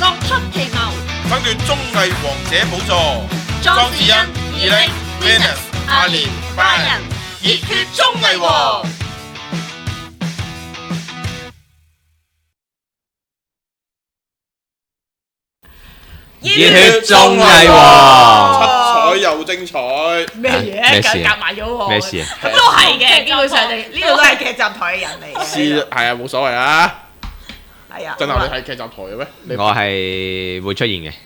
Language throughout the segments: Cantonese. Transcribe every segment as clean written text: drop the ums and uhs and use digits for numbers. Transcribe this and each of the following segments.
各出奇謀， 爭奪綜藝王者寶座。 莊子欣、二零、Venus、阿蓮、Brian，熱血綜藝王。 熱血綜藝王， 七彩又精彩。 咩嘢？夾埋咗喎。 咩事啊？ 咁都係嘅，基本上呢度都係劇集台嘅人嚟嘅。 係啊，冇所謂啊。 係啊。 振華，你睇劇集台嘅咩？ 我係會出現嘅。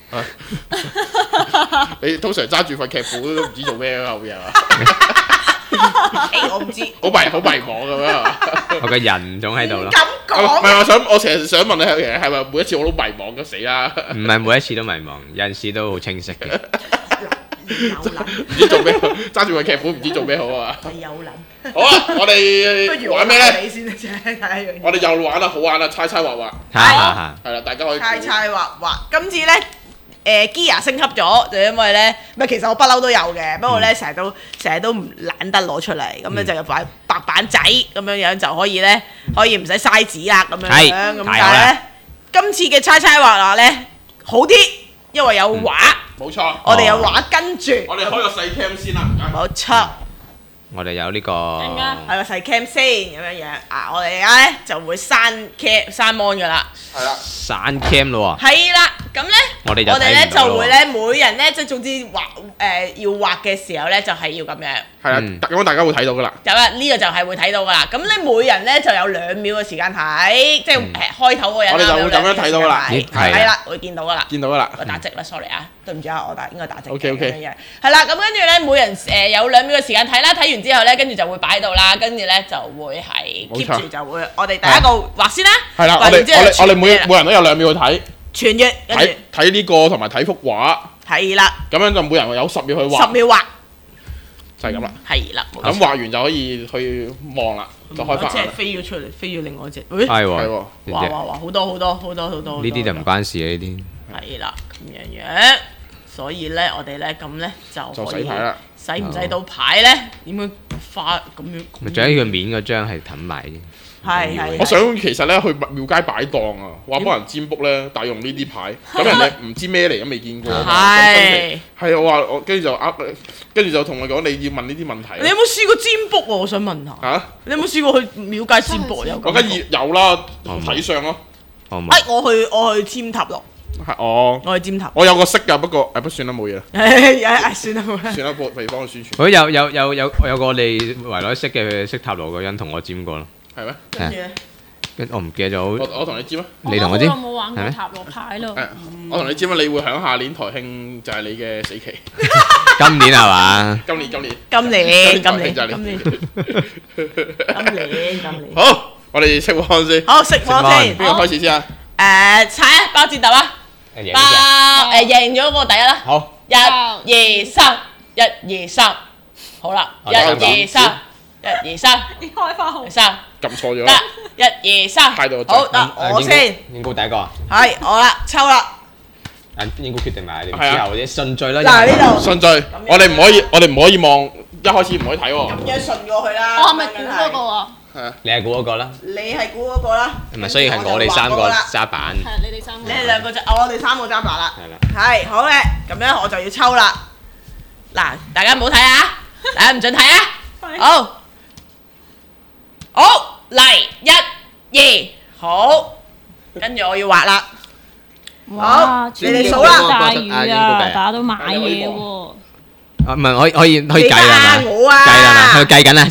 你通常揸住份劇本都唔知做咩啊，後邊係嘛？ 我唔知。 好迷茫咁樣係嘛？ 我個人總喺度咯。 咁唔係講。 我成日想問你係咪每一次我都迷茫咁死啦？ 唔係每一次都迷茫，有陣時都好清晰嘅。 有諗。 唔知做咩，揸住份劇本唔知做咩好啊！ 係有諗。 好啊，我哋玩咩咧？ 你先啦，睇下一樣嘢。 我哋又玩啦，好玩啦，猜猜畫畫。係啦，大家可以估。 猜畫畫，今次咧。Gear 升級咗，就因為咧，唔係其實我不嬲都有嘅，不過咧成日都唔懶得攞出嚟，咁咧就有塊白板仔咁樣就可以咧，可以唔使嘥紙啦咁樣，咁但係咧今次嘅猜猜畫畫咧好啲，因為有畫， 冇錯， 我哋有畫跟住， 我哋開個細 cam 先啦， 冇錯， 我哋有呢個係個細 cam 先咁樣啊，我哋而家咧就會刪 mon 噶啦， 係啦， 刪 cam 咯喎。 係啦，咁咧我哋咧就會咧每人咧即係總之畫要畫嘅時候咧就係要咁樣。 係啦，咁大家會睇到噶啦。 有啦，呢個就係會睇到噶啦。咁咧每人咧就有2秒嘅時間睇，即係開頭嗰人我哋就會咁樣睇到啦。 係啦，會見到噶啦。 見到噶啦。 我打直啦，sorry 啊，對唔住啊，我應該打直。 OK。 係啦，咁跟住咧每人有2秒嘅時間睇啦，睇完之後咧跟住就會擺喺度啦，跟住咧就會係 keep 住就會，我哋第一個畫先啦。 係啦，我哋每人都有2秒去睇。 傳閱。 睇呢個同埋睇幅畫。 係啦。 咁樣就每人有10秒去畫。 10秒畫。 就係咁啦。 係啦。 咁畫完就可以去望啦，就開翻。 即係飛咗出嚟，飛咗另外一隻。 係喎。 哇！好多。 呢啲就唔關事嘅呢啲。 係啦，咁樣，所以咧，我哋咧咁咧就可以洗牌啦。 洗唔洗到牌咧？點樣花咁樣？ 咪仲有佢面嗰張係揼埋嘅。 係。 我想其實咧去廟街擺檔啊，話幫人占卜咧，但係用呢啲牌，咁人哋唔知咩嚟，都未見過。係我話我跟住就同佢講你要問呢啲問題。 你有冇試過占卜啊？我想問下。 嚇？ 你有冇試過去廟街占卜有？ 我梗係有啦，睇相咯。 我去占塔羅。 係哦。 我去占塔。 我有個識㗎，不過不算啦，冇嘢啦。 算啦。 算啦，俾幫佢宣傳。 佢有個我哋圍內識嘅識塔羅嘅人同我占過咯。 係咩？ 跟住咧， 我唔記得咗。 我同你占啊！ 你同我占？ 我冇玩過塔羅牌咯。 我同你占啊！你會響下年台慶就係你嘅死期。 今年係嘛？ 今年。好，我哋識玩先。 好，識玩先。 邊個開始先啊？ 猜啊，包剪揼啊！贏咗個第一啦。 好。 1、2、3，1、2、3，好啦，1、2、3，1、2、3， 你開花號。 3， 撳錯咗。 得，1、2、3， 太多好，得我先。 應該第一個啊。 係我啦，抽啦。 應該決定埋你之後啲順序啦。 嗱呢度。 順序，我哋唔可以望，一開始唔可以睇喎。 咁樣順過去啦。 我係咪估嗰個啊？ 係啊。 你係估嗰個啦。 你係估嗰個啦。 唔係，所以係我哋3個揸板。 係你哋3個。 你哋2個就，我哋3個揸把啦。 係啦。 係好嘅，咁樣我就要抽啦。嗱，大家唔好睇啊！大家唔准睇啊！好，嚟1、2，好，跟住我要畫啦。好，你哋數啦。 大雨啊！大家都買嘢喎。 唔係可以計啦嘛？ 我啊。 計啦嘛？佢計緊啦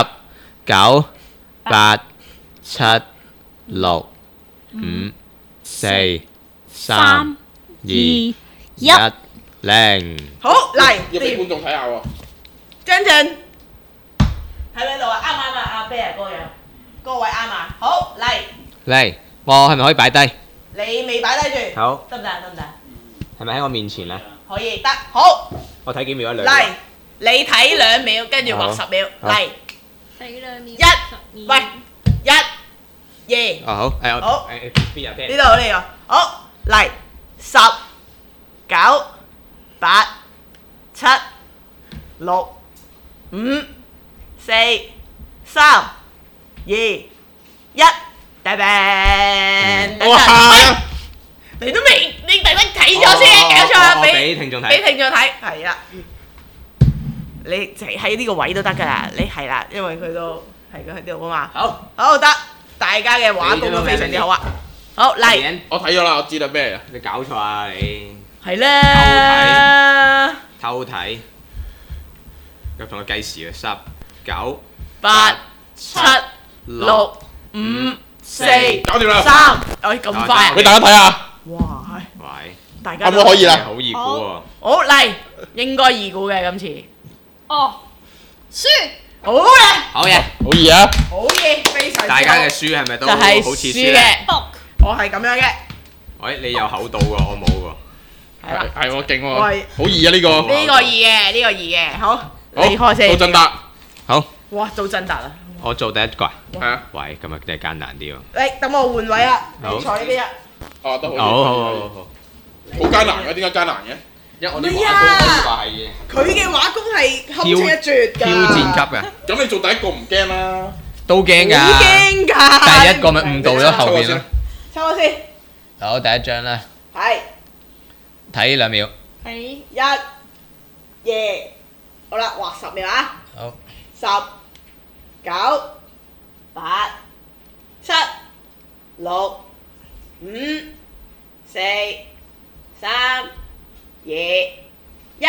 ，10、9、8、7、6、5、4、3、2、1、0。 好嚟， 要俾觀眾睇下喎。 張俊喺邊度啊？啱唔啱啊？阿 Bear 嗰樣，嗰位啱啊！好嚟， 我係咪可以擺低？ 你未擺低住， 好， 得唔得？ 係咪喺我面前啊？ 可以得，好我睇幾秒啊？ 嚟，你睇2秒，跟住畫10秒，嚟睇2秒。 1，喂，1、2， 好， 好邊入邊？ 呢度，好嚟10、9、8、7、6、5、4、3、2、1，大病。 哇！ 你都未，你睇咗先，搞錯， 俾聽眾睇。 俾聽眾睇，係啦。你淨喺呢個位都得㗎啦，你係啦，因為佢都係佢喺呢度啊嘛。 好， 好得，大家嘅畫功都非常之好啊。好嚟， 我睇咗啦，我知啦咩啊？ 你搞錯啊你！ 係啦， 偷睇。咁同佢計時啊，10、9、 8、7、6、5、4、 搞掂啦 3，哎咁快啊！ 俾大家睇下， 哇， 喂， 大家可唔可以啦？ 好易估喎。 好嚟，應該易估嘅今次。 哦，輸。 好嘅， 好嘢， 好易啊！ 好嘢，非常之好。 大家嘅輸係咪都就係好似輸輸咧？ 嘅，我係咁樣嘅， 喂，你有口到喎，我冇喎。 係啦， 係喎，勁喎， 喂好易啊呢個。 呢個易嘅，呢個易嘅，好， 好， 你開先。 到振達， 好， 哇，到振達啦！ 我做第一個。 係啊， 喂，今日真係艱難啲喎。 你等我換位啦，你好坐呢邊啊。 哦都好好，好艱難嘅，點解艱難嘅？ 因為我啲畫工可以話係佢嘅畫工係堪稱一絕㗎。 挑戰級嘅， 咁你做第一個唔驚啦？ 都驚好㗎。 驚㗎！ 第一個咪誤導咗後邊咯。 抽我先。 好，第一張啦， 係睇2秒。 係。 1、2，好啦，畫10秒啊！ 好， 10、9、8、7、6、5、4、3、2、1，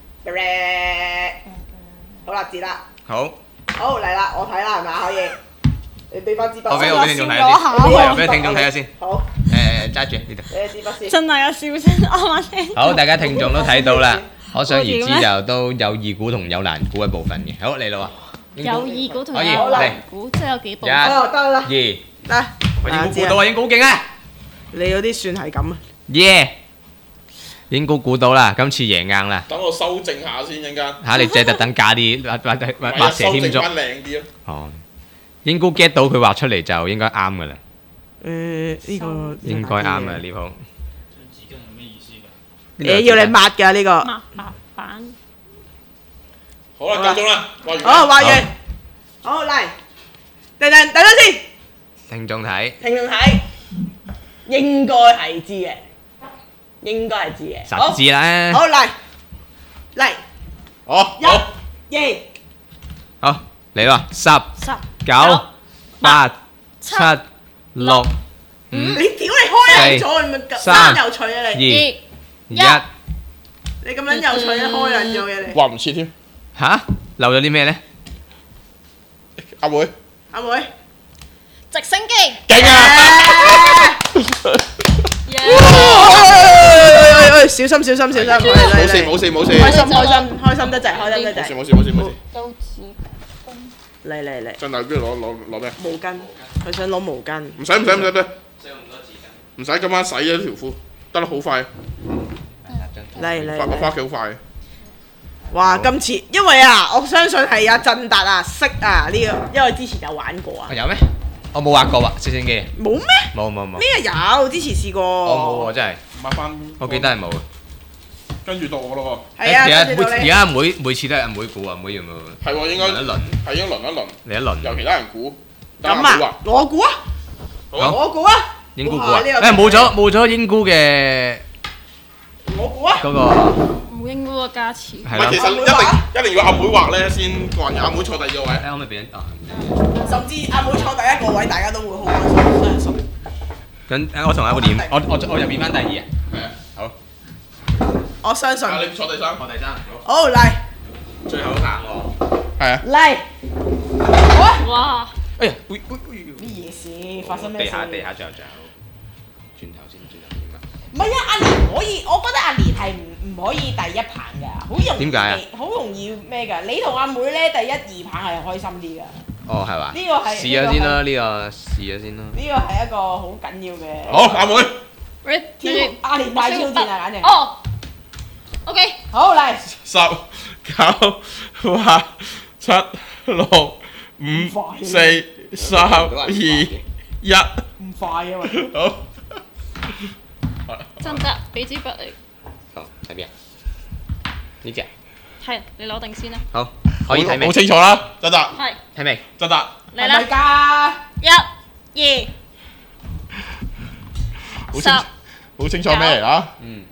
好啦，截啦， 好， 好嚟啦，我睇啦，係咪啊？可以，你俾翻支筆。 我俾聽眾睇笑咗下下先，俾聽眾睇下先。 好， 揸住呢度。 俾支筆先。 真係有笑聲，啱啱聽。 好，大家聽眾都睇到啦，可想而知就都有易估同有難估嘅部分嘅。好，嚟啦喎。 有易估同可以有嚟難估，即係有幾部分。 哦，得啦， 2， 嚟， 我已經估到啊，已經好勁啊！ 你嗰啲算係咁啊。 耶！已經估到啦，今次贏硬啦。 等我修正下先，陣間。 嚇，你即係特登加啲畫蛇添足。 修正翻靚啲咯。 哦，應該 get 到佢畫出嚟就應該啱噶啦， 呢個應該啱啊呢鋪。 要你抹㗎呢個。 抹白板。 好啦，夠鐘啦，畫完。 好，畫完。好嚟，等等先。 聽眾睇， 聽眾睇，應該係知嘅，應該係知嘅。 實知啦。 好嚟， 好， 1、 好。 2， 好嚟喎，10、 10、 9、8、7、6、5、 你屌你開咗，你咪咁有趣啊你！ 2、1。 你咁樣有趣啊，開人咗嘅你。 畫唔切添。 吓？漏咗啲咩咧？ 阿妹。 阿妹， 直升機。 勁啊！ 小心小心小心！ 冇事冇事冇事。 開心開心開心得滯，開心得滯。 冇事冇事冇事冇事。 刀子。 嚟， 振達邊度攞咩？ 毛巾，佢想攞毛巾。 唔使唔使唔使得。唔使今晚洗咗條褲，得啦好快。 嚟， 我翻屋企好快。 哇！今次因為啊，我相信係阿振達啊識啊呢個，因為之前有玩過啊。 有咩？我冇畫過喎，直升機。 冇咩？ 冇。 咩有？之前試過。 我冇喎，真係。 抹翻。 我記得係冇。 跟住到我咯係啊， 而跟住到你。 家每次都係阿妹估啊，阿妹有冇？ 喎。係喎，應該輪一輪， 係應該輪一輪， 嚟一輪。 由其他人估。 咁啊，我估啊， 好啊。 我估啊， 英姑估啊！ 哇呢個冇咗英姑嘅我估啊。 嗰個冇應嗰個加持。 係唔係，其咯。 實一定要阿妹畫咧先還阿妹坐第二個位。 可唔可以俾人啊？ 甚至阿妹坐第一個位，大家都會好開心，相信。 咁我同阿妹點？我入變翻第2啊！ 係啊。 好。 我相信。 啊，你坐第三。 我第3。 好嚟最後硬喎。 係啊。 嚟，好啊！ 哇！ 哎呀！ 咩嘢事？發生咩事？ 地下最後。轉頭先點啊？ 唔係啊，阿蓮可以，我覺得阿蓮係唔可以第一棒㗎，好容易。 點解啊？ 好容易咩㗎？你同阿妹咧第1、2棒係開心啲㗎。 哦，係嘛？ 呢個係試咗先啦，呢個試咗先啦。 呢個係一個好緊要嘅。 好，阿妹。 喂， 挑阿蓮大挑戰啊，簡直。 哦。OK。 好嚟。 10、9、8、7、6、5、4、3、2、1。 唔快啊喂！ 好。 真得，俾支筆你。 好，睇邊啊？呢隻。 係，你攞定先啦。 好，可以睇未好？清楚啦，振達。 係。 睇未？ 振達。 嚟啦！ 係 1、2、 好清楚。 好清楚咩嚟啊？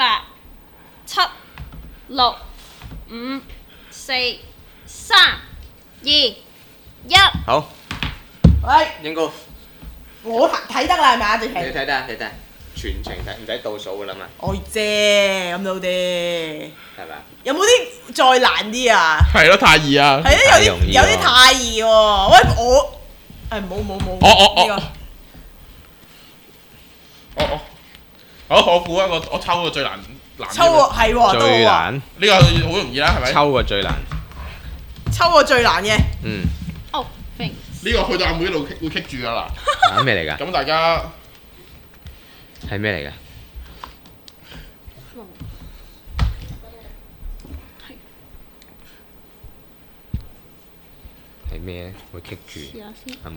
8、7、6、5、4、3、2、1。 好， 喂， 英哥， 我睇得啦係咪啊？直情。 你睇得，你睇，全程睇，唔使倒數噶啦嘛， 我啫，咁都啲。 係咪啊？ 有冇啲再難啲啊？ 係咯，太易啊！ 係啊， 太容易喎有啲太易喎。喂，我誒冇。 我呢我估一個，我抽個最難個抽個係喎，都最好喎。 難， 呢個好容易啦，係咪？ 抽個最難， 抽個最難嘅。 嗯， 哦，thanks。 呢個去到阿妹度會棘住㗎啦。 啊咩嚟㗎？ 咁大家係咩嚟㗎？係咩咧？會棘住試下先， 阿妹。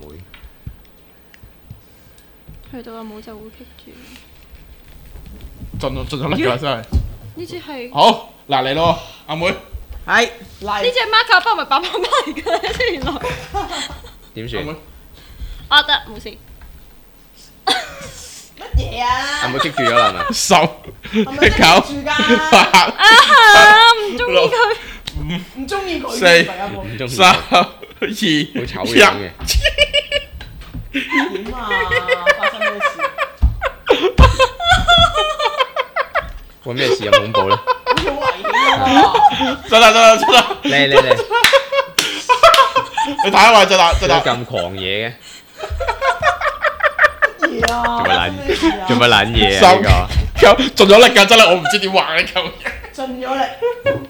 去到阿妹就會棘住。 盡咗力㗎啦，真係。 呢支係好，嗱嚟咯，阿妹。 係呢嚟。 隻 marker 包唔係爸爸媽媽嚟㗎，原來。 點算？ 阿妹， 啊得，冇事。 乜嘢啊？ 阿妹棘住咗啦係咪？ 10、 係咪 9、 住㗎？ 8、 啊，唔中意佢。 唔中意佢。 四唔係阿妹唔中意。 3、 好 2、 醜樣嘅。 點啊？發生咩事？ 喂，咩事咁恐怖咧？ 好似好危險喎！ 真啦！ 嚟， 你睇下話真啦， 做乜咁狂野嘅？ 乜嘢啊？ 做乜撚嘢啊？呢個 9盡咗力㗎，真係我唔知點畫你咁。 盡咗力。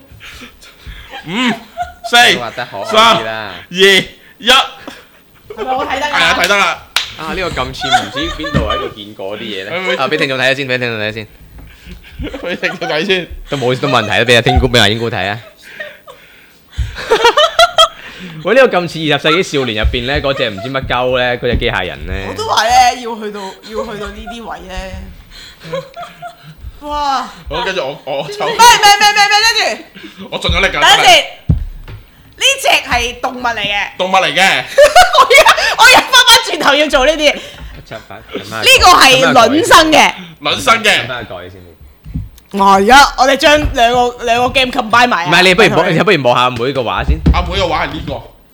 5、4、 畫得可愛 3、 啲啦。 2、1， 係咪我睇得係啊，睇得啦。 啊！呢個咁似唔知邊度喺度見過啲嘢咧？啊！俾聽眾睇下先，俾聽眾睇下先。 俾聽佢睇先。 都冇問題啦，俾阿聽姑俾阿英姑睇啊！喂，呢個咁似20世紀少年入邊咧，嗰隻唔知乜鳩咧，嗰隻機械人咧我。都話咧，要去到呢啲位咧。哇！ 好，跟住我抽， 咩，跟住我盡咗力㗎。 等陣先，呢只係動物嚟嘅。 動物嚟嘅， 我又翻轉頭要做呢啲。 七八。 呢個係卵生嘅。 卵生嘅。 翻去改先。 而家我哋將兩個 game combine 埋啊。 唔係，你不如望下每個畫先。 阿妹嘅畫係呢個，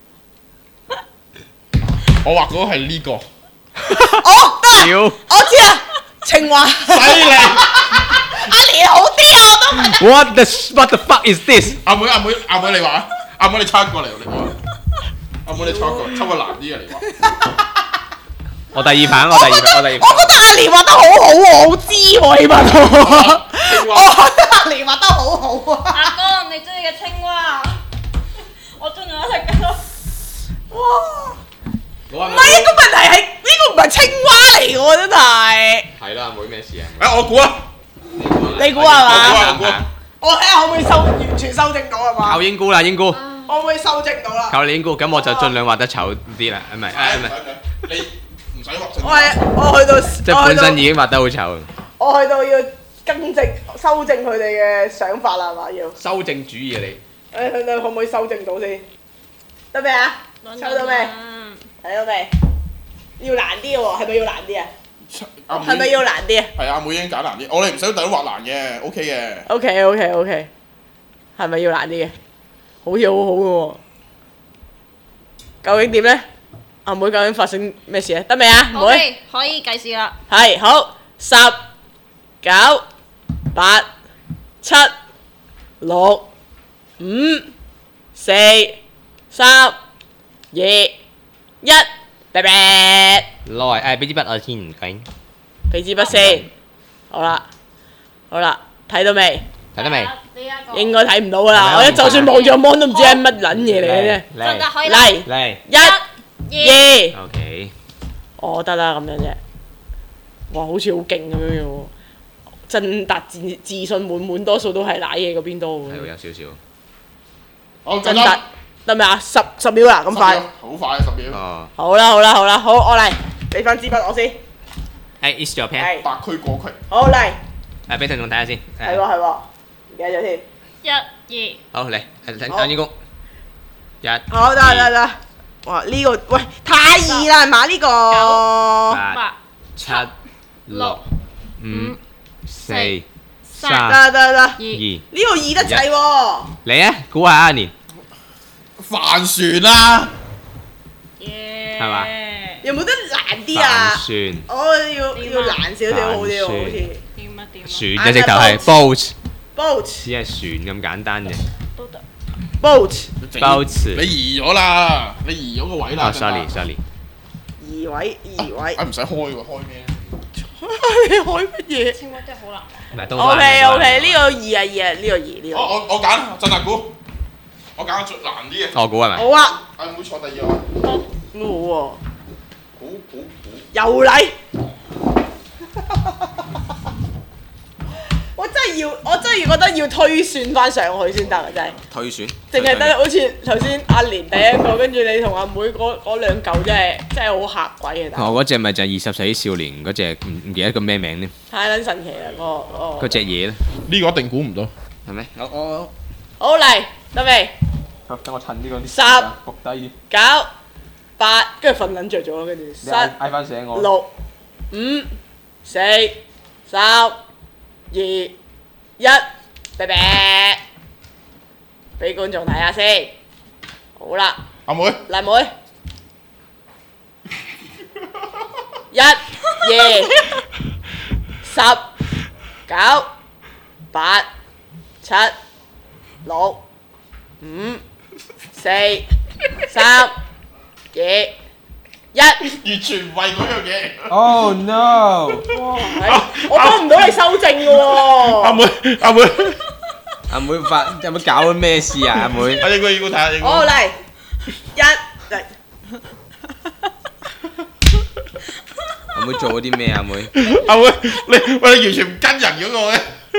我畫嗰個係呢個， 哦，得啦， 屌！ 我知啦，青蛙。 犀利！ 阿蓮好啲啊，我都覺得。 What the fuck is this？ 阿妹你畫啊！阿妹你抄過嚟，你畫。阿妹你抄過嚟，抽個難啲嘅嚟畫。 我第二版， 我覺得阿蓮畫得好好喎，好知喎，起碼都。我覺得阿蓮畫得好好啊。 阿哥，你中意嘅青蛙，我中意一隻㗎。 哇！ 唔唔係啊，個問題係呢個唔係青蛙嚟嘅喎，真係。 係啦，妹咩事啊？ 我估啊！ 你估係嘛？ 我估啊！ 我睇下可唔可以完全修正到係嘛？ 靠英姑啦，英姑， 可唔可以修正到啦？ 靠你英姑，咁我就盡量畫得醜啲啦，唔係， 你唔使畫盡。 我去到即係本身已經畫得好醜。 我去到要修正佢哋嘅想法啦，係嘛？要修正主義啊你！ 誒，你可唔可以修正到先？得未啊？抽到未？睇到未？要難啲嘅喎，係咪要難啲啊？係咪要難啲啊？ 係阿妹已經揀難啲，我哋唔使特登畫難嘅，OK 嘅。 OK，係咪要難啲嘅？好似好好嘅喎。究竟點咧？阿妹究竟發生咩事啊？得未啊？妹？ OK，可以計時啦。 係好，10、9、8、7、6、5、4、3、2、1，拜拜。 來俾支筆我先唔緊， 俾支筆先。好啦，睇到未？ 睇得未？ 呢一個應該睇唔到噶啦， 係咪我一就算望住個 mon 都唔知係乜撚嘢嚟嘅啫。 真㗎可以啦。 嚟， 嚟 1、2， ，OK， 我得啦咁樣啫。哇，好似好勁咁樣喎！振達自信滿滿，多數都係賴嘢嗰邊多係會嘅。 有少少。 好， 振達得未啊？10秒啦，咁快。 好快啊！10秒。 哦， 好啦，好，我嚟，俾翻支筆我先。 It's your pen。 係， 白區過區。 好嚟， 俾聽眾睇下先。 係喎，唔記得咗添。 1、2。 好嚟，等英公。 好得。哇！呢個喂太易啦，係嘛呢個？ 8、 8、 7、6、5、 4、 三 3、 得， 二 2， 呢個易得滯喎。 你啊，估下阿年帆船啦， 耶， 係嘛有冇得難啲帆啊？ 船， 我要難少少好啲喎，好似點啊點啊， 船嘅直頭係 boat， boat 只係船咁簡單嘅。 都得。 boat boat 你移咗啦，你移咗個位啦。 哦，sorry， 移位。 啊，唔使開喎，開咩？ 你開乜嘢青蛙真係好難玩。 唔係都 ？OK，呢個易啊，呢個易。 我揀真係估，我揀個最難啲嘅。 我估係咪？ 好啊， 阿妹坐第二個。 好喎， 估。 又嚟。我真係覺得要推算翻上去先得啊！真係， 推選， 淨係得好似頭先阿蓮第一個，跟住你同阿妹嗰兩嚿真係好嚇鬼嘅，但係我嗰隻咪就係24少年嗰隻，唔記得個咩名添， 太撚神奇啦！ 嗰隻嘢咧， 呢個一定估唔到。 係咪？我好嚟得未？ 等我趁呢個 10 伏低， 9、8，跟住瞓撚着咗，跟住7、 嗌翻醒我。 6、5、4、3、2、1，拜拜！俾觀眾睇下先。好啦， 阿妹， 麗妹，1、2、10、9、8、7、6、5、4、3、2、1。 完全唔係嗰樣嘢。 Oh no！ 我幫唔到你修正嘅喎。 阿妹， 阿妹有冇搞緊咩事啊？阿妹， 阿應該睇下應該。 好嚟，嚟。 阿妹做咗啲咩啊？阿妹， 阿妹，你完全唔跟人嗰個嘅。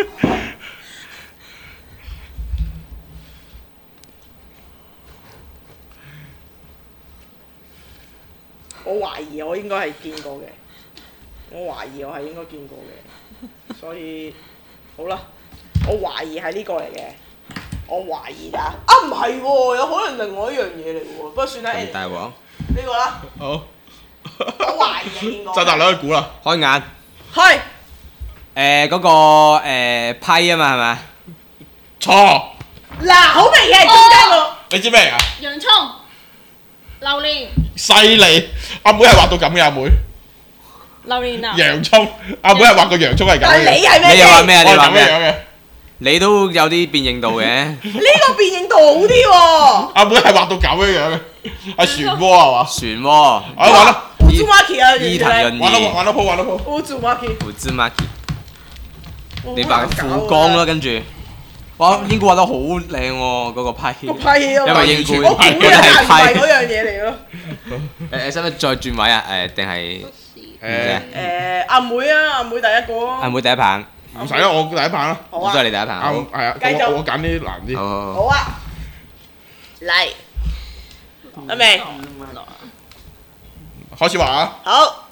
我懷疑我應該係見過嘅，我懷疑我係應該見過嘅，所以好啦，我懷疑係呢個嚟嘅，我懷疑㗎。啊唔係喎，有可能另外一樣嘢嚟喎，不過算啦。 咁大鑊， 呢個啦， 好， 我懷疑係見過。 就大兩去估啦。 開眼。 係嗰個批啊嘛係咪？ 錯， 嗱，好明顯係中間個。 你知咩嚟㗎？ 洋葱、榴蓮、 犀利，阿妹係畫到咁嘅阿妹。 榴蓮啊！ 洋葱，阿妹係畫個洋葱係咁但係嘅。 你係咩？ 你又話咩啊？ 我係咁你話咩？ 樣嘅。 你都有啲辨認度嘅。 呢個辨認度好啲喎。 阿妹係畫到咁樣嘅，係漩渦係嘛？ 漩渦。 啊玩啦， 烏茲馬奇啊， 伊藤潤二。 玩多鋪。 烏茲馬奇。 胡芝麻奇。你畫富江啦，跟住。哇！應該畫得好靚喎，嗰個批。 個批啊！ 因為應我估嘅該係係嗰樣嘢嚟咯。 使唔使再轉位啊？定係阿妹啊，阿妹第一個啊。 阿妹第一棒， 唔使啦，我第一棒啦。 好啊都係。你第一棒。好， 係啊， 繼續我揀啲難啲。 好。 好啊。嚟。得未？ 開始畫啊！ 好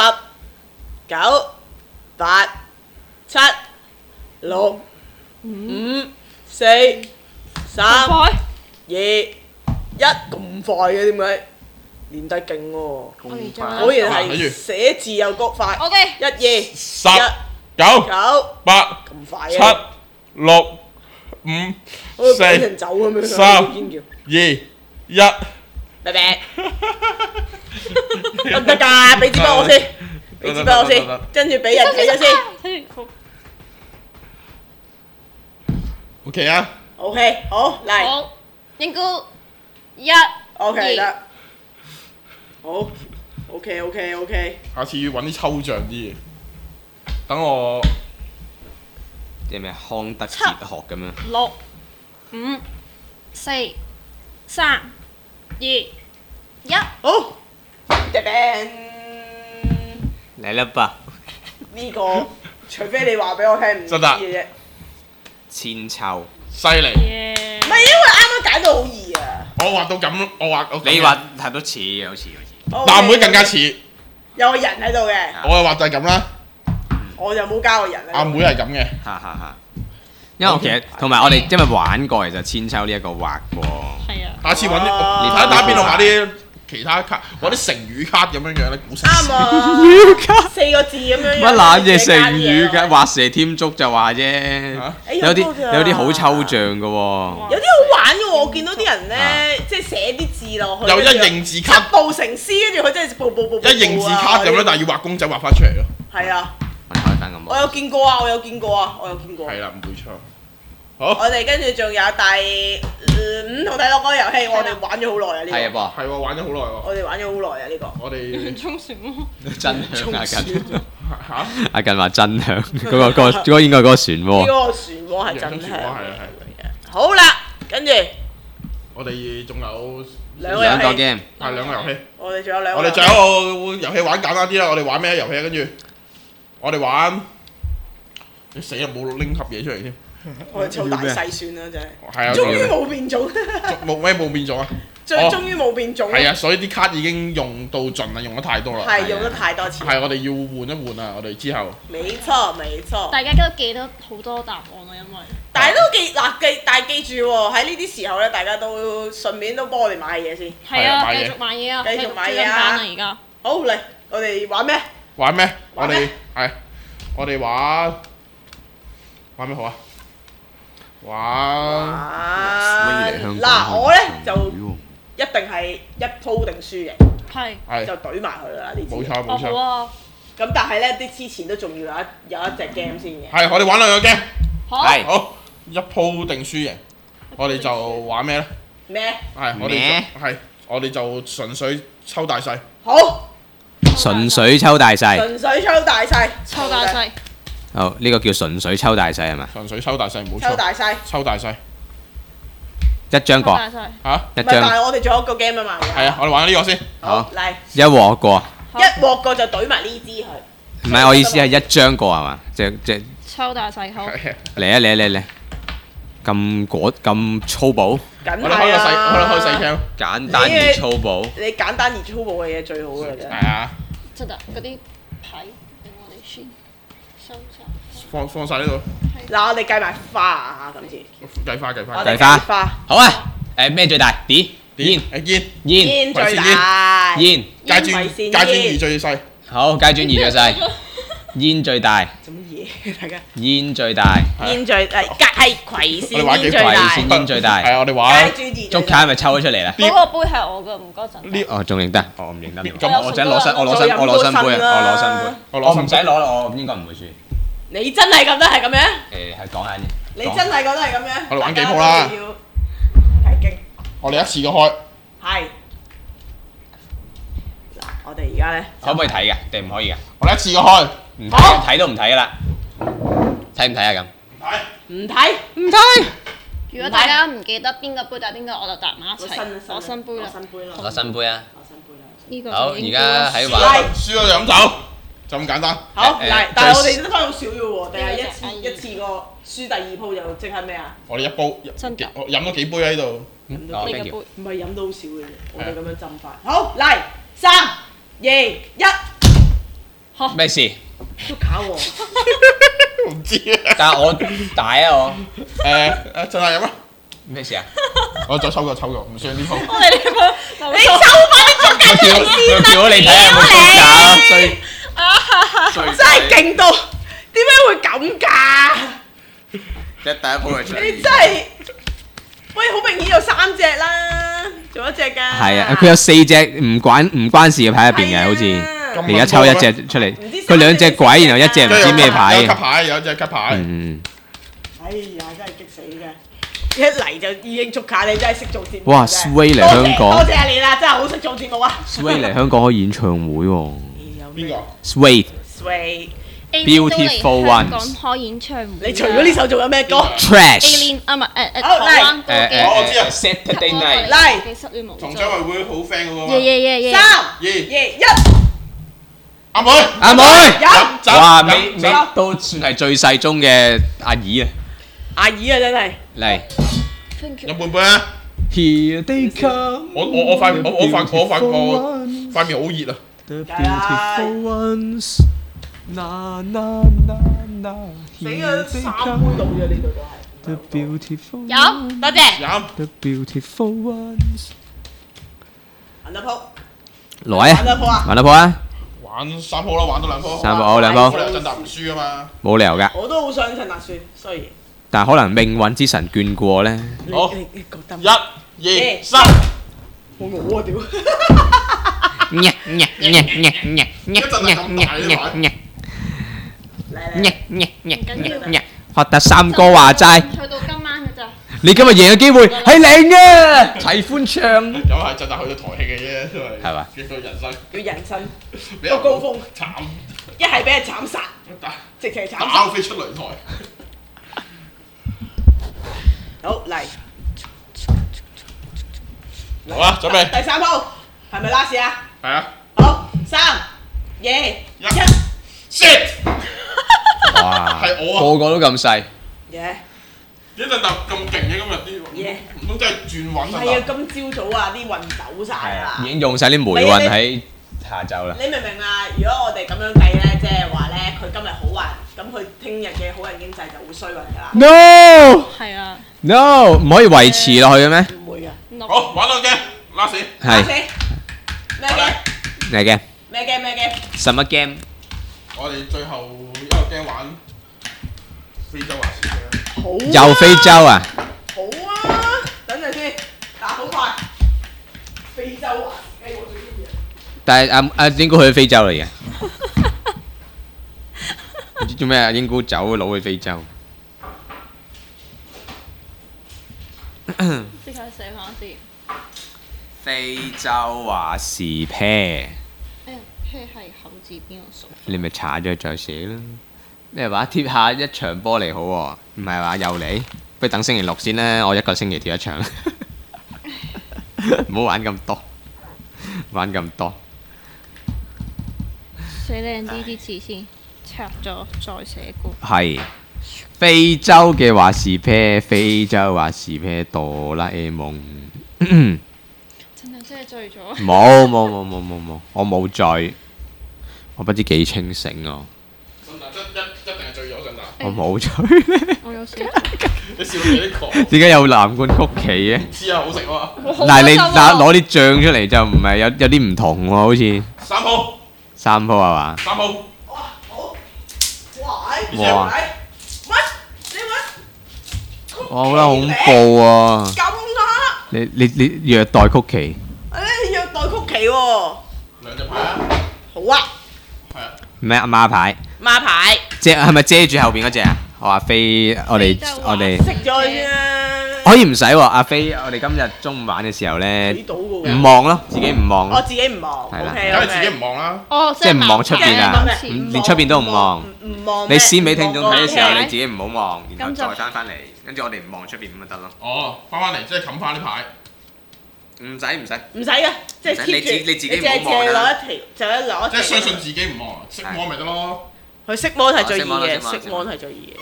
，10、9、8、7、6、5、4、3、 快！ 2、1，咁快嘅點解？練得勁喎， 我哋做果然跟住係寫字又快。 OK， 1、2、 10、 1、 9、 9， 8、 咁快嘅。 7、6、5、 好似俾 4、 人走咁樣。 三尖叫。 2、1。 拜拜。得唔得㗎？俾支筆我先，俾支筆我先，跟住俾人睇咗先。 睇住 OK 啊！ OK，好嚟。 好，應該一 OK 二得。好。OK。 下次要揾啲抽象啲嘢。等我啲咩康德哲學咁樣。 6、5、4、3、2、1。 好。bang 嚟啦吧！ 呢個，除非你話俾我聽唔知真得嘅啫。 千秋。 犀利。 唔係因為啱啱揀到好易啊。 我畫到咁，我你畫太多似嘅，好似。 阿妹更加似， 有個人喺度嘅， 我係畫就係咁啦。 我就冇加個人喺度。 阿妹係咁嘅。 哈。因為其實同埋我哋因為玩過，其實千秋呢一個畫過。 係啊。 下次揾啲， 哦睇下邊度買啲其他卡，攞啲成語卡咁樣樣咧，估成啱啊，4個字咁樣樣。 乜撚嘢成語嘅？畫蛇添足就話啫， 嚇有啲好抽象嘅喎。 有啲好玩嘅喎，我見到啲人咧，即係寫啲字落去。 有一認字卡， 七步成詩，跟住佢真係步一認字卡咁樣，但係要畫公仔畫翻出嚟咯。 係啊， 我開翻個我有見過啊，我有見過。 係啦，唔會錯。好， 我哋跟住仲有第5同第6個遊戲，我哋玩咗好耐啊呢個。 係啊係喎，玩咗好耐喎。 我哋玩咗好耐啊呢個。 我哋衝船咯， 噃，真香阿近。 嚇阿近話真香，嗰個應該係嗰個漩渦。 呢個漩渦係真香。 係係。 好啦，跟住我哋仲有兩個兩個遊戲， game， 係兩個遊戲。 我哋仲有兩個。 我哋仲有一個遊戲玩簡單啲啦。我哋玩咩遊戲啊？跟住我哋玩，你死啊！冇拎盒嘢出嚟添。 我哋湊大細算啦，真係。 係啊。 終於冇變種。 冇變咗啊！ 終於冇變種。 係啊，所以啲卡已經用到盡啦，用得太多啦。 係用得太多次。 係，我哋要換一換啊！我哋之後。 沒錯，沒錯。 大家都記得好多答案啊，因為但係都但係記住喎，喺呢啲時候咧，大家都順便都幫我哋買嘢先。 係啊， 買嘢繼續買嘢啊， 繼續買嘢啊最近版啊而家。 好嚟，我哋玩咩？ 玩咩？我玩咩哋係我哋玩咩好啊？玩嗱，我咧就一定係一鋪定輸嘅， 係。 係就懟埋佢啦呢支。 冇錯冇哦好錯。 啊， 咁但係咧，啲之前都仲要有一隻 game 先嘅。 係我哋玩兩個 game。 好。 係好，一鋪定輸贏，我哋就玩咩咧？ 咩？ 係我哋就純粹抽大細。 好， 純粹抽大細。 純粹抽大細。 抽大細。 好，呢個叫純粹抽大細係嘛？ 純粹抽大細冇錯。 抽大細。 抽大細一張過， 抽大細。 嚇。 一唔係，但張。 係我哋仲有一個 game 啊嘛。 係啊，我哋玩呢個先。 好嚟， 一鑊過。 一鑊過就懟埋呢支佢。 唔係，我意思係一張過係嘛？即抽大細好。 係啊。 嚟，咁粗暴， 梗我哋開個細， 係啦。 我哋開細 cam。 簡單而粗暴。 你簡單而粗暴嘅嘢最好㗎啦，真係。 係啊， 真係嗰啲牌俾我哋先收集。 放曬呢度， 嗱，我哋計埋花啊，今次。 計花。 我哋計花花。 好啊！咩最大？啲煙煙， 煙煙最大。 煙， 階磚二最細。 好，階磚二最細，煙最大， 做乜嘢？大家。 煙最大， 煙最係葵扇我哋玩幾煙最大。 葵扇煙最大係啊，我哋玩街豬竹卡係咪抽咗出嚟啦？ 嗰個杯係我嘅，唔該陣。 呢哦，仲認得？我唔認得。 咁我想攞新，我攞新杯，我攞新杯。 我攞新我唔使攞啦，我應該唔會輸。 你真係覺得係咁樣？ 係講下啫。 你真係覺得係咁樣？ 我哋玩幾鋪啦大家都要睇經。 我哋一次過開。 係。嗱，我哋而家咧。 可唔可以睇㗎？定唔可以㗎？ 我哋一次過開。 唔睇，睇都唔睇㗎啦。睇唔睇啊咁？ 睇。 唔睇。 唔睇。 如果大家唔記得邊個杯打邊個，我就搭埋一齊攞攞新杯啦。 攞新杯啦。 攞新杯啊！ 攞新杯啦。 呢個好， 就已經而家喺係玩。 輸咗就飲酒，就咁簡單。 好， 誒嚟，但係我最哋都分好少嘅喎，定係呢個一次過輸第二鋪就即刻咩啊？ 我哋一煲， 真㗎我飲咗幾杯喺度。 哦呢 thank 個 you 杯。 唔係飲到好少嘅啫，我哋咁樣浸法。好，嚟3、2、1， 咩事？ 都卡喎。 唔知啊。 但係我大啊我。 真係飲啊！ 咩事啊？ 我再抽個，唔算呢鋪。 我哋呢個你收翻啲竹架出嚟先叫你睇下有冇出價咯，衰真係勁到，點解會咁㗎？ 第一鋪係出你真係，喂，好明顯有3隻啦，仲有一隻㗎。 係啊，佢有4隻唔關事嘅牌入邊嘅，好似而家抽一隻出嚟，佢2隻鬼，然後一隻唔知咩牌有一隻牌，有一隻吉牌。 哎呀，真係激死嘅！一嚟就已經捉卡，你真係識做節目。 哇，Sway 嚟香港多謝你啦，真係好識做節目啊 Sway 嚟香港開演唱會喎邊個？ ，Sway Sway， Beautiful 香 Ones 港開演唱會。 你除咗呢首仲有咩歌？ Trash Alien 啊，唔係好台灣歌嘅。 我知啊 Saturday Night 嚟嘅失戀無同助。 張惠妹好 friend 嗰個嘛。 耶耶耶耶。 3、 二 2、1， 阿妹， 阿妹， 飲哇， 飲尾都算係最細中嘅阿姨啊， 阿姨啊，真係。 嚟。 飲半杯啊！ Here they come， 我塊面好熱啊！ The beautiful ones，na na na na， 死咗3杯到啫，呢度都係。 The beautiful 飲， 多謝。 飲。 The beautiful ones， 銀粒鋪。 來玩多鋪啊！ 玩多鋪啊！ 玩3鋪啦，玩多2鋪。 3鋪好2鋪， 冇理由振達唔輸啊嘛。 冇理由㗎。 我都好想趁達輸，雖然但係可能命運之神眷顧我咧。 好你覺得 1、2、3。 我啊屌！ 學得三哥話齋， 去到今晚嘅咋？ 你今日贏嘅機會係零啊！齊歡唱， 有係振達去到台戲嘅啫，都係。 係嘛？ 叫做人生叫人生比個高峰， 慘， 一係俾人慘殺，直情慘打殺。 飛出擂台。 好嚟， 好啦，準備。 第3鋪係咪 last 啊？ 係啊。 好，3、2、1 ，shit！ 哇！ 係我啊個個都咁細。 耶！ 點解振達咁勁嘅今日啲？唔通真係轉運振係啊， 達？ 今朝早啊，啲運走晒啦已。經用晒啲霉運喺下晝啦。 你明唔明啊？如果我哋咁樣計咧，即係話咧，佢今日好運，咁佢聽日嘅好人經濟就會衰運㗎啦。 No 係啊， no，唔可以維持落去嘅咩？ 唔會㗎。 好，玩多嘅，last。 係咩嘅？ 嚟嘅， 咩嘅？咩嘅？ 什麼 game？ 我哋最後一個 game 玩非洲華士嘅。 好啊。 又非洲啊！ 好啊，等陣先，但好快。非洲華士雞我最中意。 但係阿英姑去咗非洲嚟嘅，唔知做咩啊？英姑走佬去非洲。 即刻寫翻先。 非洲話是啤， 哎呀，啤係口字邊個數？ 你咪查咗再寫啦。咩話？貼下一場波嚟好喎，唔係話又嚟？不如等星期6先啦，我一個星期貼一場，唔好玩咁多，玩咁多。 寫靚啲啲字先，拆咗再寫過。 係非洲嘅話是啤，非洲話是啤，哆啦 A 夢。 真係醉咗。 冇，我冇醉，我不知幾清醒啊！ 振達一定係醉咗振達。 我冇醉咧， 我有寫。 你笑到幾狂？ 點解有藍罐曲奇嘅？ 知啊，好食啊嘛。 嗱，你攞啲醬出嚟就唔係有啲唔同喎，好似 3鋪。 3鋪係嘛？ 3鋪。 哇，好。哇！ 哇！ 喂，你揾？ 哇，好啦，恐怖啊！ 咁啊！ 你虐待曲奇， 誒，虐待曲奇喎。 2隻牌啊。 好啊。 係啊。 咩孖牌？ 孖牌。 係咪遮住後邊嗰隻啊？我話飛，我哋食咗佢先啦。 可以唔使喎。阿飛，我哋今日中午玩嘅時候咧， 睇到㗎喎。 唔望咯，自己唔望咯， 我自己唔望。 係啦 OK， 梗係自己唔望啦。 哦， 即係唔望出邊啊即係連出邊都唔望。 唔望。 你先俾聽眾睇嘅時候， 望你自己唔好望，然後咁就再翻嚟，跟住我哋唔望出邊咁咪得咯。 哦，翻嚟即係冚翻啲牌。 唔使， 唔使嘅，即係 keep 住。 你自己唔好淨係攞望啦。 一條，就一攞一條。 即係相信自己唔望，識望咪得咯。 佢識摸係最易嘅， 識摸啦識摸係最易嘅。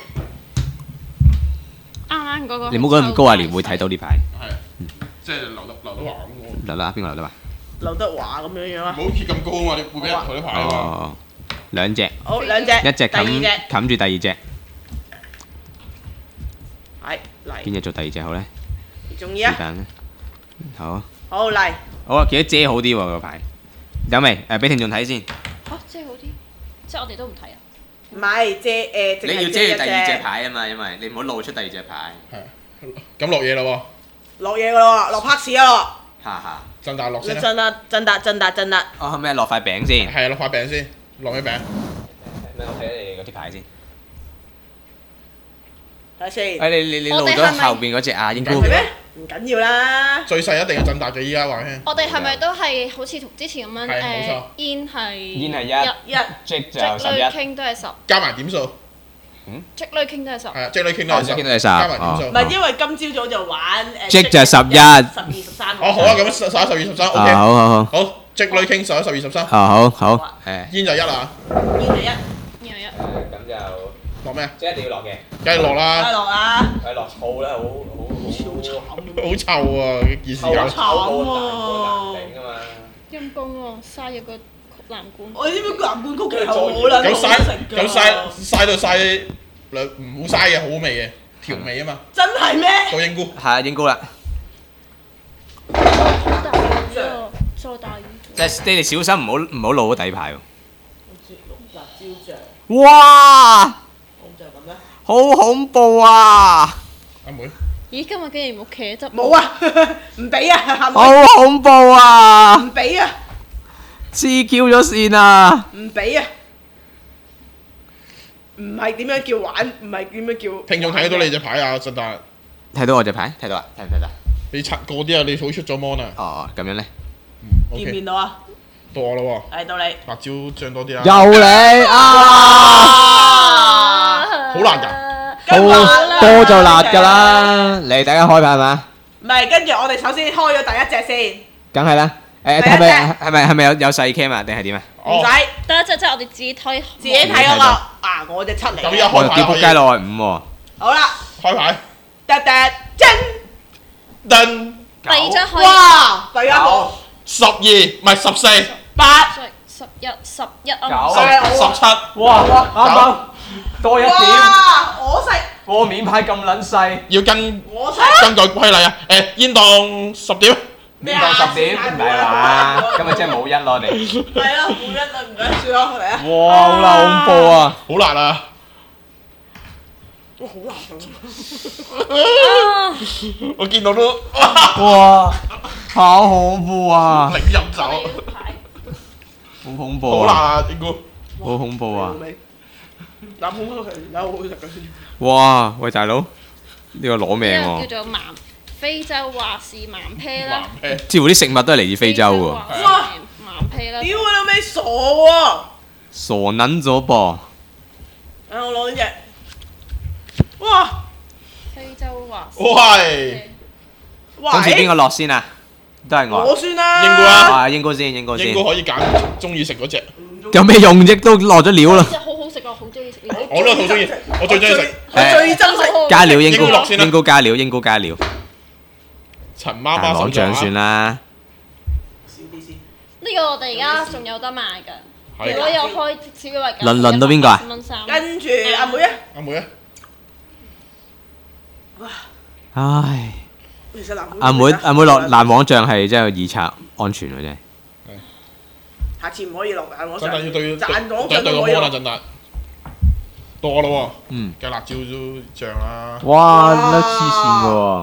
啱啱嗰個。 你唔好講咁高啊，連會睇到呢牌。 係。即係劉德華咁。 劉啦，邊個劉德華？ 劉德華咁樣樣啊唔。好揭咁高啊嘛，你會俾人抬啲牌啊嘛。 哦，兩隻， 好，兩隻。 一隻第二隻。 冚住第二隻， 係嚟。 邊隻做第二隻好咧？ 仲要啊？ 是但啦。好啊， 好嚟。 好啊，記得遮好啲喎個牌。有未？俾聽眾睇先。 嚇，即係好啲，即係我哋都唔睇啊。 唔係遮誒， 你要遮住第二隻牌啊嘛，因為你唔好露出第二隻牌。 係。咁落嘢啦喎。 落嘢㗎啦喎，落拍士啊哈哈。 振達落先啦。 真得。 哦，咩落塊餅先？ 係啊，落塊餅先，落咩餅？ 我睇下你嗰啲牌先。 睇下先。 你露咗後邊嗰隻啊，應該係咩？唔緊要啦。 最細一定係振達嘅，依家話聽。 我哋係咪都係好似同之前咁樣係冇錯煙係煙係一。 積就積累 11。 傾都係10， 加埋點數。 積累傾都係10。 係啊，即係你傾都係積累傾都係10 加埋點數。 唔係因為今朝早就玩積就11 12、13。 哦，好啊，咁11、12、13 啊， ，OK。 好。 好，積女傾11、12、13。 好。誒。 煙就1啦。 煙係一。 然後一。 咁就落咩啊？ 即係一定要落嘅。 梗係落快啦。 樂啊！ 係落醋啦， 好臭啊！件事搞。 好慘喎！ 陰公喎，嘥咗個藍罐。 我知唔知藍罐曲奇好撚咁嘥好食㗎？ 咁嘥到嘥兩唔好嘥嘅，好好味嘅調味啊嘛。 真係咩？ 到英菇。 係啊，應該啦。 好大魚喎，做大魚。 即係你哋小心唔好露咗底牌喎。 辣椒醬， 哇！ 咁就咁啦。 好恐怖啊！ 阿妹， 咦，今日竟然冇茄汁。 冇啊，唔俾啊，阿妹好恐怖啊！ 唔俾啊， 黐 Q 咗線啊！ 唔俾啊，唔係點樣叫玩，唔係點樣叫。 聽眾睇到你隻牌啊，實達， 睇到我隻牌，睇到啊，睇唔睇到？ 你拆過啲啊，你好出咗 mon 啊。 哦，咁樣咧。 見唔 OK， 見到啊？ 到我啦喎， 係到你。 辣椒醬多啲啊。 又你啊！ 好辣㗎。 好多就辣㗎啦！嚟大家開牌係嘛？ 唔係，跟住我哋首先開咗第一隻先， 梗係啦。誒第一隻係咪有細 cam 啊？定係點啊？ 唔使第一隻即係我哋自己推， 自己睇嗰個啊，我隻七嚟咁一嘅。 我又叫仆街落去5喎。 好啦， 開牌， 嗒嗒真， 噔， 第二張可以哇，第一個 12唔係14、 8， 11、11啊， 九 17， 哇！啱啱多一點， 哇，我食個面牌咁撚細， 要根我食據規例啊。煙檔10點， 面當10點，唔係嘛？今日真係冇一咯，我哋。 係咯，冇一啦，唔該算咯，嚟啊！ 哇！好啦，恐怖啊！ 好辣啊！ 哇，好辣啊！ 我見到都哇！好恐怖啊！ 領飲酒， 好恐怖好辣啊！ 啊！應該好恐怖啊！ 南風都係有好食嘅。 哇！喂，大佬，呢個攞命呢個喎！ 叫做非洲華氏盲啤啦， 似乎啲食物都係嚟自非洲喎， 哇！盲啤啦， 屌你老味傻喎！ 傻撚咗噃！ 我攞呢隻。哇！ 非洲華氏。 喂， 今次邊個落先啊？都係我。 我算啦。 應該啊啊，英哥先，英哥先應。該可以揀中意食嗰只。 有咩用啫？都落咗料啦。 隻好好食啊，好中意食呢我都好中意，我最中意食我最憎食。 加料，英應該落先啦哥加料，英哥加料。 陳媽媽大王醬算啦。 啦。 少啲先。 呢個我哋而家仲有得賣㗎。 係如果有開小優惠價， 輪到邊個啊 180蚊3 跟住阿妹啊， 阿妹啊， 唉， 其實南風阿妹落爛網醬係真係以策安全喎真係。 下次唔可以落眼我真係要對賺講對個盡都可以 mon 啊， 落。 真係。到我啦喎， 嗯。 計辣椒醬啦。 哇！甩黐線喎。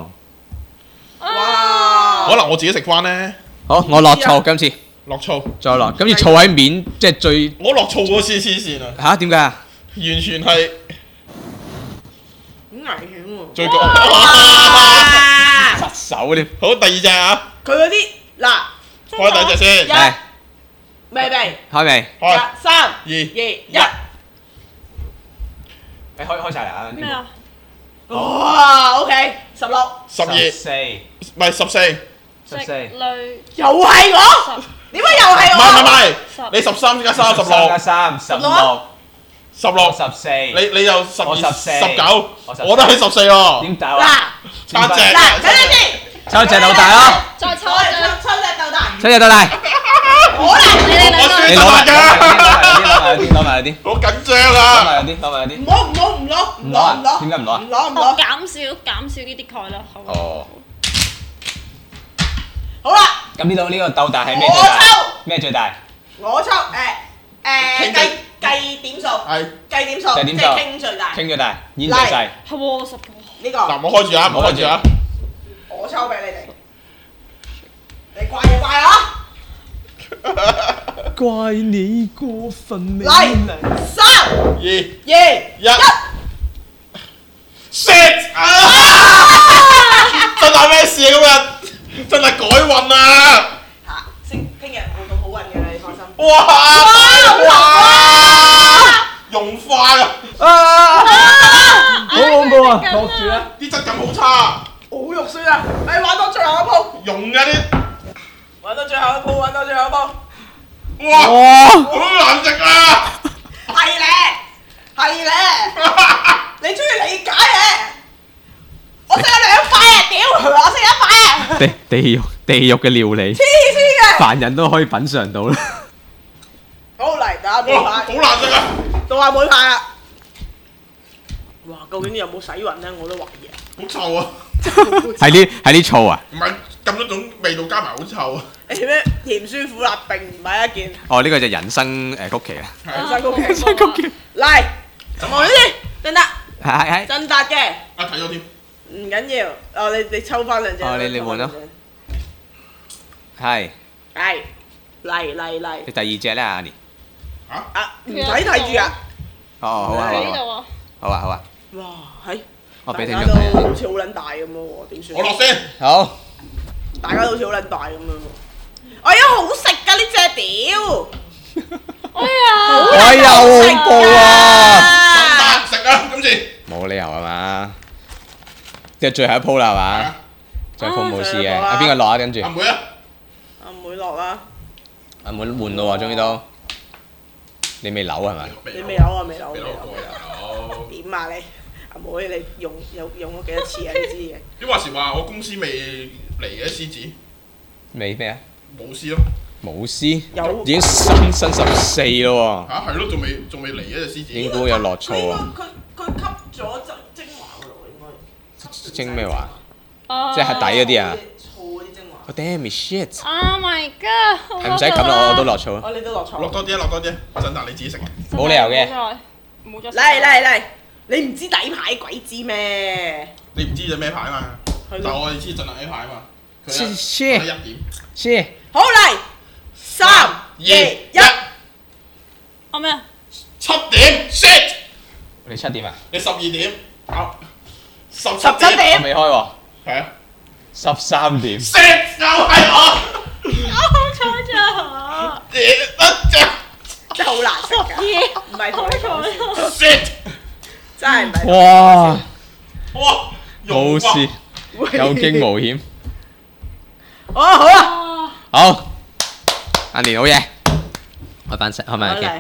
哇！ 可能我自己食翻咧， 好，我落醋今次， 落醋。 再落。今次醋喺面，即係最我落醋嗰次黐線啊， 嚇點解啊？ 完全係好危險喎！ 最高。 失手添。 好，第二隻啊， 佢嗰啲嗱， 開第一隻先。 嚟未未， 開未？ 開 3、 2、 2、1。 你開晒啦。 咩啊？ 哇！OK，16， 12， 14、 唔係14， 14、 類又係我，點解又係唔我？ 係，你13加3 16， 3、16、 16， 14。 你又我 12、 14 19， 我14 我都係14喎。 點走嗱啊？ 差隻嗱，等陣先， 抽隻老大咯， 再抽我一張， 抽隻豆大， 抽隻老大。 我嚟， 我輸你攞埋咗㗎， 攞埋啲， 好緊張啊！ 攞埋啲。 唔攞唔攞唔攞唔攞唔攞， 點解唔攞啊唔攞唔哦攞， 減少呢啲鈣啦，好。 哦。 好啦， 咁呢個鬥大係咩我最大？ 抽， 咩最大？ 我抽計點數， 係計點數， 計點數即係傾最大， 傾最大，煙最細。 係喎，10個。 呢個嗱，唔好開住啊，唔好開住啊！ 我抽俾你哋，你怪就怪啊！ 怪你過分美嚟3、 2、 2、 1 ，shit 啊！真係咩事啊？今日真係改運啊！ 嚇，聽日會咁好運嘅啦，你放心。 哇！融化啊！ 好恐怖啊！托住啦！ 啲質感好差， 好肉酸啊！玩到最後一鋪， 溶嘅啲， 玩到最後一鋪，玩到最後一鋪， 哇！ 哇！ 好難食啊！ 係咧，係咧，你終於理解嘅。我食咗2塊啊！屌，我食1塊啊！ 地獄嘅料理， 黐線嘅。 凡人都可以品嚐到啦。 好嚟，打妹哇！好牌， 難食啊！ 到阿妹牌啦。 哇！究竟有冇洗運咧？我都懷疑。 好臭啊！ 係啲醋啊？ 唔係咁多種味道加埋好臭啊！ 咩甜酸苦辣並唔係一件哦，呢個就人生曲奇啊！ 人生曲奇。嚟，望呢啲真得， 係真達嘅。 啊睇咗添。 唔緊要，哦你抽翻兩隻。 哦你換咯。係。 係。嚟。 你第二隻咧，阿年。 啊唔使睇住啊！ 哦，好啊， 喺呢度啊！ 好啊，好啊。 哇，係。 我俾聽大家都眾睇啊。 好似好撚大咁喎，點算？ 我落先。 好。 大家都好似好撚大咁樣喎。哎呀，好食㗎呢隻屌！ 哎呀， 又恐怖啊！ 真達食啊！今次。 冇理由係嘛？即係最後一鋪啦係嘛？再鋪冇事嘅，啊邊個落啊？跟住阿妹啊！ 阿妹落啦， 阿妹換咯喎，終於都。你未扭係咪？ 你未扭啊？未扭。 未扭過有。 點啊你？阿妹你用咗幾多次啊？你知嘅。 啲話時話我公司未嚟嘅獅子， 未咩啊？ 冇獅咯。 冇絲， 有已經新14咯嚇係咯，仲未嚟嘅隻獅喎，應子。 該有落醋喎。 佢吸咗精華嗰度應該。 精咩話？即係底嗰啲啊？ 醋嗰啲精華。 Oh damn shit！ ！Oh my god！ 係唔使冚啦，我都落醋啊。 哦，你都落醋。 落多啲啊！落多啲啊！真達你自己食啊！ 冇理由嘅。 冇咗。 嚟，你唔知底牌鬼知咩？ 你唔知隻咩牌啊嘛？ 係咯但我哋知盡量 A 牌啊嘛。佢得切 1點。 切， 好嚟，3、2、1。 我咩啊 7點 shit！ 你7點啊？ 你12點，好17 17 點， 點我未開喎。 係啊 13點。 ，shit 又係我， 好彩咋！ 真係好難食㗎，唔係同你講笑， shit， 真係唔係。 哇！ 哇， 冇事，有驚無險。 哦，好啦， 好，阿年好嘢，開翻食，開埋嚟， 嘅。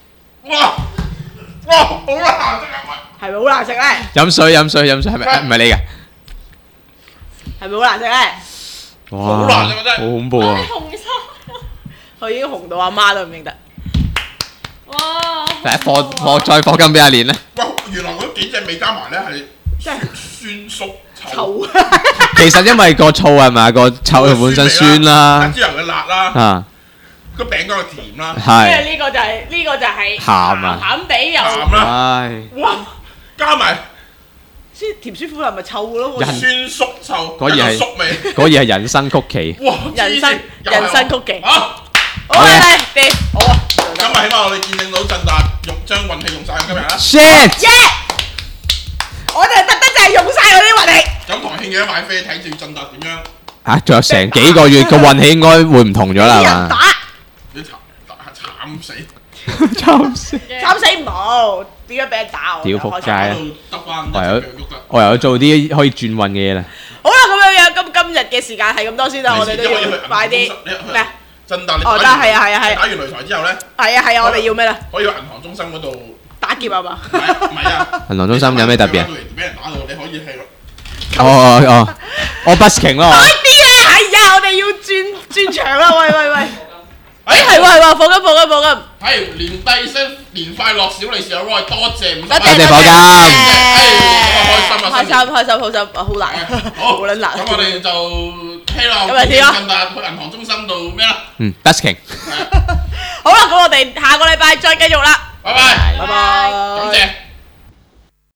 哇，好難食啊！ 係咪好難食咧？ 飲水，係咪？唔係你嘅。 係咪好難食咧？ 哇！ 好難食啊真係好恐怖啊！ 紅衫。 佢已經紅到阿媽都唔認得。 哇！ 第一再課金俾阿年咧。 哇，原來嗰幾隻味加埋咧係真係酸縮臭， 臭。 其實因為個醋係咪個臭本身酸啦， 之後嘅辣啦， 啊個餅乾嘅甜啦， 即係係呢個就係鹹啊鹹地又鹹啦， 唉， 哇，加埋甜酸苦辣咪臭咯。 人酸縮臭， 果然係有縮味， 果然係人生曲奇。 哇， 人生曲奇。 啊！ 好啊，嚟掂，好啊。 今日起碼我哋見證到振達將運氣用晒今日啦。 Shit！ 耶！我哋特登就係用晒我啲運氣。 咁台慶記得買飛睇住振達點樣？ 啊，仲有成幾個月個運氣應該會唔同咗啦，係嘛？ 啲人打， 你慘死！ 慘死！ 慘死唔好，點解俾人打我？ 屌仆街喺度得翻一隻腳喐得。 我又有做啲可以轉運嘅嘢啦。 好啦，咁樣樣，今日嘅時間係咁多先啦，我哋都要快啲咩？ 振達你哦，得係啊係啊係打完擂台之後咧， 係啊係啊，我哋要咩咧？ 可以去銀行中心嗰度打劫啊嘛！ 唔係啊！ 銀行中心有咩特別啊？ 俾人打到，你可以係我 busking 咯。 快啲啊！係啊，我哋要轉場啦！喂，係喎，課金。 係年帝星年快樂，小利是有愛，多謝50 多謝課金。 開心，好難， 好好撚難。 咁我哋就希望咁咪點啊振達去銀行中心度咩啦？ busking。 好啦，咁我哋下個禮拜再繼續啦。 拜拜， 拜拜。 感謝。